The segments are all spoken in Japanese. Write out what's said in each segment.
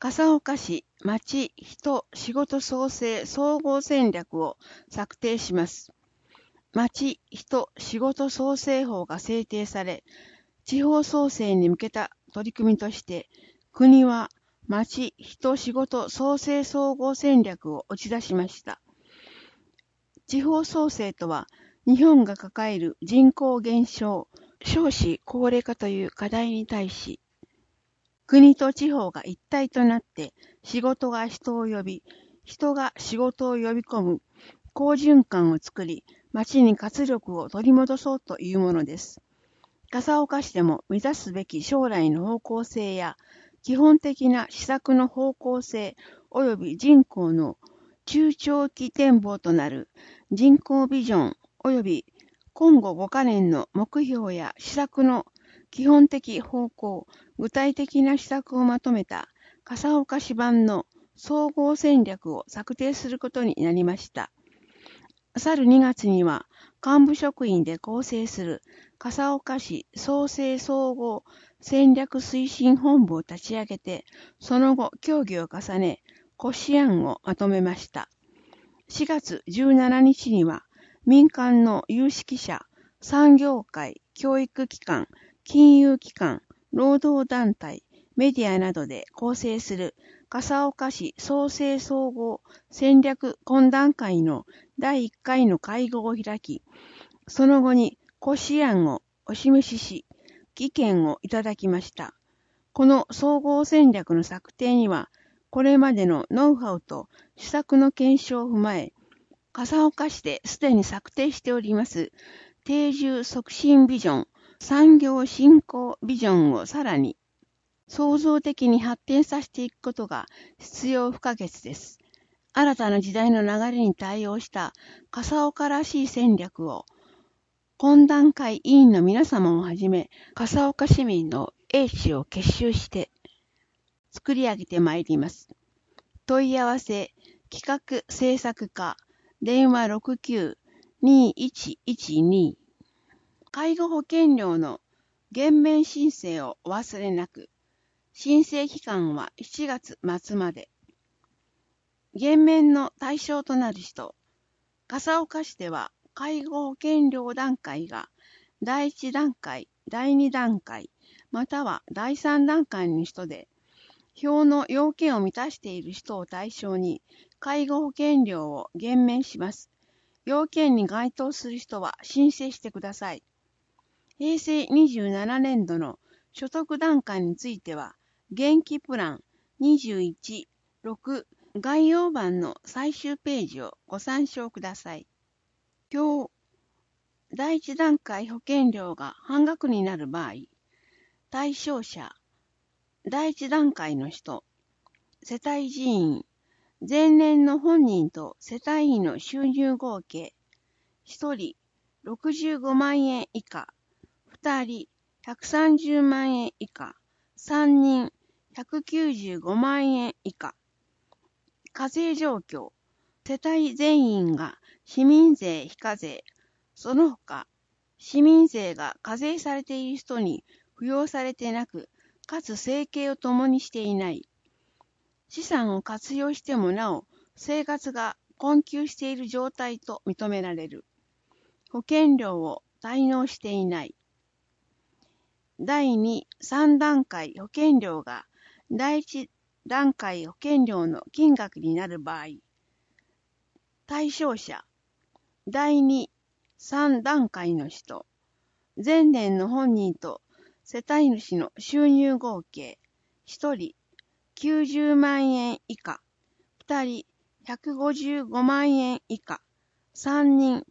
笠岡市町人仕事創生総合戦略を策定します。町人仕事創生法が制定され、地方創生に向けた取り組みとして、国は町人仕事創生総合戦略を打ち出しました。地方創生とは、日本が抱える人口減少、少子高齢化という課題に対し、国と地方が一体となって仕事が人を呼び、人が仕事を呼び込む好循環を作り、町に活力を取り戻そうというものです。笠岡市でも目指すべき将来の方向性や基本的な施策の方向性及び人口の中長期展望となる人口ビジョン及び今後5カ年の目標や施策の基本的方向、具体的な施策をまとめた笠岡市版の総合戦略を策定することになりました。去る2月には幹部職員で構成する笠岡市創生総合戦略推進本部を立ち上げて、その後協議を重ね、骨子案をまとめました。4月17日には民間の有識者、産業界、教育機関、金融機関、労働団体、メディアなどで構成する笠岡市創生総合戦略懇談会の第1回の会合を開き、その後に骨子案をお示しし、意見をいただきました。この総合戦略の策定には、これまでのノウハウと施策の検証を踏まえ、笠岡市ですでに策定しております定住促進ビジョン、産業振興ビジョンをさらに創造的に発展させていくことが必要不可欠です。新たな時代の流れに対応した笠岡らしい戦略を懇談会委員の皆様をはじめ笠岡市民の英知を結集して作り上げてまいります。問い合わせ企画制作課電話69-2112介護保険料の減免申請をお忘れなく。申請期間は7月末まで。減免の対象となる人。笠岡市では介護保険料段階が第1段階、第2段階、または第3段階の人で、表の要件を満たしている人を対象に介護保険料を減免します。要件に該当する人は申請してください。平成27年度の所得段階については、現期プラン21-6概要版の最終ページをご参照ください。今日、第一段階保険料が半額になる場合、対象者、第一段階の人、世帯人員、前年の本人と世帯員の収入合計、1人65万円以下、2人130万円以下、3人195万円以下。課税状況。世帯全員が市民税非課税。その他、市民税が課税されている人に扶養されてなく、かつ生計を共にしていない。資産を活用してもなお、生活が困窮している状態と認められる。保険料を滞納していない。第2、3段階保険料が第1段階保険料の金額になる場合、対象者、第2、3段階の人、前年の本人と世帯主の収入合計、1人90万円以下、2人155万円以下、3人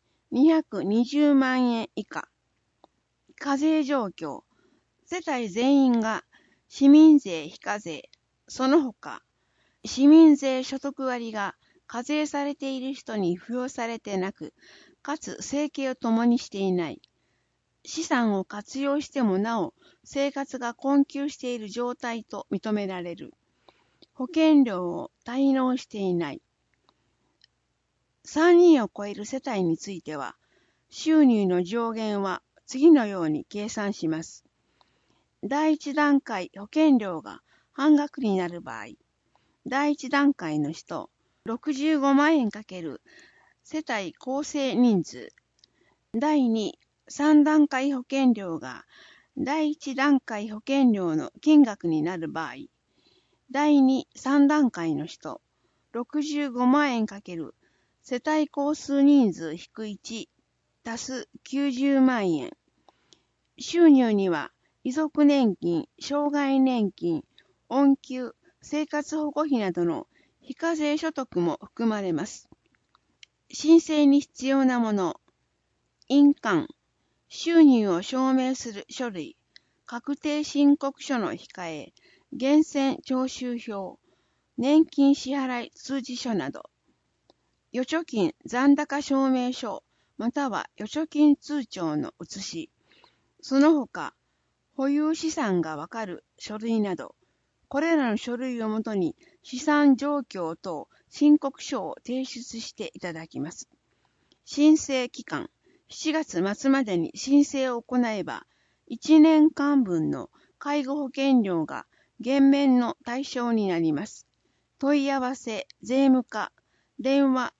220万円以下。課税状況。世帯全員が市民税非課税、その他、市民税所得割が課税されている人に付与されてなく、かつ生計を共にしていない。資産を活用してもなお、生活が困窮している状態と認められる。保険料を滞納していない。3人を超える世帯については、収入の上限は次のように計算します。第1段階保険料が半額になる場合、 第1段階の人、65万円×世帯構成人数。第2、3段階保険料が第1段階保険料の金額になる場合、第2、3段階の人、65万円×世帯構数人数引く1足す90万円。収入には遺族年金、障害年金、恩給、生活保護費などの非課税所得も含まれます。申請に必要なもの、印鑑、収入を証明する書類、確定申告書の控え、源泉徴収票、年金支払通知書など、預貯金残高証明書または預貯金通帳の写し、その他、保有資産がわかる書類など、これらの書類をもとに資産状況等申告書を提出していただきます。申請期間、7月末までに申請を行えば、1年間分の介護保険料が減免の対象になります。問い合わせ、税務課、電話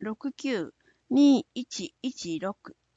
69-2116。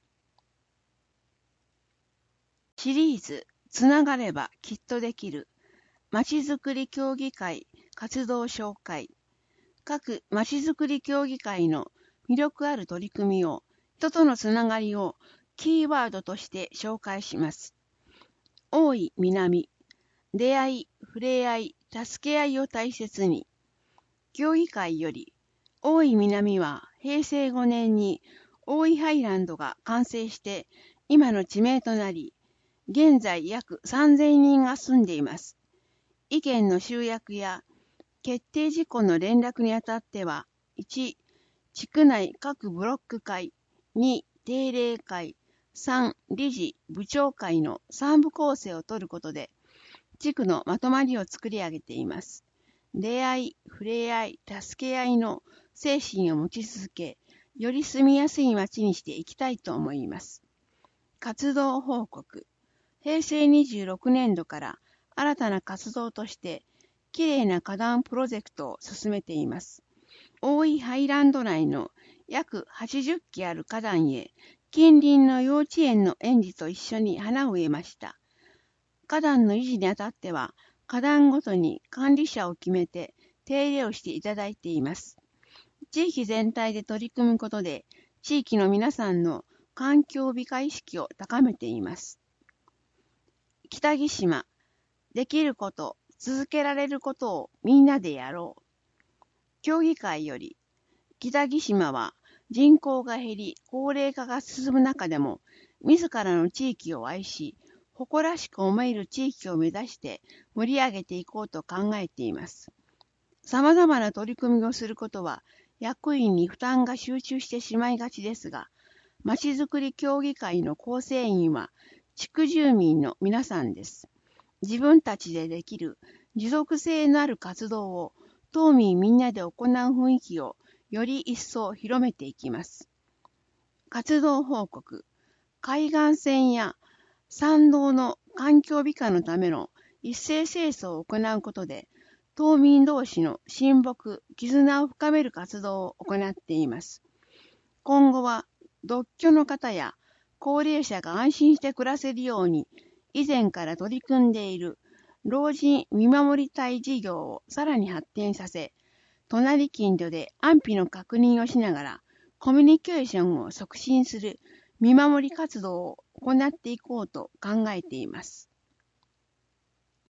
シリーズ、つながればきっとできる。まちづくり協議会活動紹介。各まちづくり協議会の魅力ある取り組みを、人とのつながりをキーワードとして紹介します。大井南、出会い、触れ合い、助け合いを大切に。協議会より、大井南は平成5年に大井ハイランドが完成して今の地名となり、現在約3000人が住んでいます。意見の集約や決定事項の連絡にあたっては、1、地区内各ブロック会、2、定例会、3、理事、部長会の3部構成を取ることで、地区のまとまりを作り上げています。出会い、触れ合い、助け合いの精神を持ち続け、より住みやすい街にしていきたいと思います。活動報告。平成26年度から新たな活動として、きれいな花壇プロジェクトを進めています。大井ハイランド内の約80基ある花壇へ、近隣の幼稚園の園児と一緒に花を植えました。花壇の維持にあたっては、花壇ごとに管理者を決めて手入れをしていただいています。地域全体で取り組むことで、地域の皆さんの環境美化意識を高めています。北木島、できること、続けられることをみんなでやろう。協議会より、北木島は人口が減り、高齢化が進む中でも、自らの地域を愛し、誇らしく思える地域を目指して盛り上げていこうと考えています。様々な取り組みをすることは、役員に負担が集中してしまいがちですが、まちづくり協議会の構成員は、地区住民の皆さんです。自分たちでできる持続性のある活動を、島民みんなで行う雰囲気をより一層広めていきます。活動報告。海岸線や山道の環境美化のための一斉清掃を行うことで、島民同士の親睦、絆を深める活動を行っています。今後は、独居の方や高齢者が安心して暮らせるように、以前から取り組んでいる老人見守り隊事業をさらに発展させ、隣近所で安否の確認をしながら、コミュニケーションを促進する見守り活動を行っていこうと考えています。